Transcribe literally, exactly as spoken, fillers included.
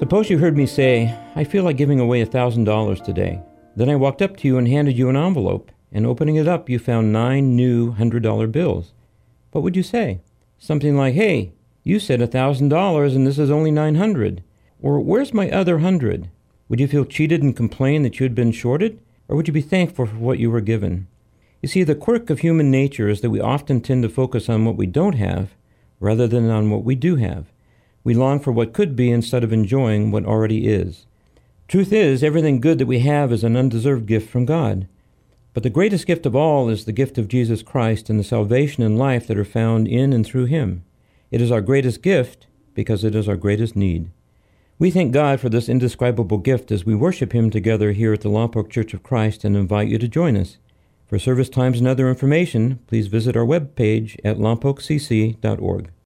Suppose you heard me say, I feel like giving away a thousand dollars today. Then I walked up to you and handed you an envelope, and opening it up, you found nine new hundred-dollar bills. What would you say? Something like, hey, you said a thousand dollars and this is only nine hundred. Or, where's my other hundred? Would you feel cheated and complain that you had been shorted? Or would you be thankful for what you were given? You see, the quirk of human nature is that we often tend to focus on what we don't have rather than on what we do have. We long for what could be instead of enjoying what already is. Truth is, everything good that we have is an undeserved gift from God. But the greatest gift of all is the gift of Jesus Christ and the salvation and life that are found in and through Him. It is our greatest gift because it is our greatest need. We thank God for this indescribable gift as we worship Him together here at the Lompoc Church of Christ and invite you to join us. For service times and other information, please visit our webpage at lompoc c c dot org.